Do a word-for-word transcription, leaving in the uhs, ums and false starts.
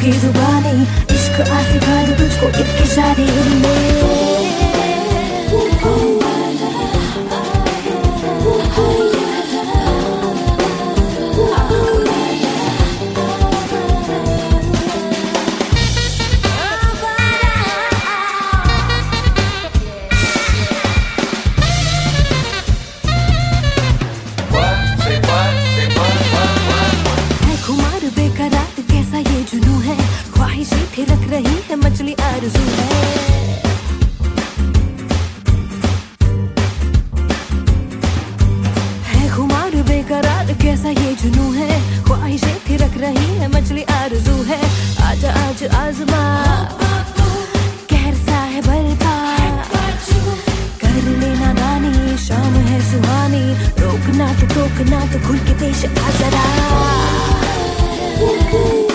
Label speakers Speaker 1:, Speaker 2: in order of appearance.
Speaker 1: मीठी जुबानी, इश्क आ सिखा दूं तुझको एक इशारे में। कैसा ये जुनू है, ख्वाहिशें थिरक रही है, मछली आरज़ू है। है खुमार बेकरार, कैसा ये जुनू है, ख्वाहिशें थिरक रही है, मछली आरज़ू है। आजा आज आज़मा, कहर सा है बरपा, कर लेना दानी, शाम है सुहानी, रोकना तो टोकना तो खुल के पेश आ जरा।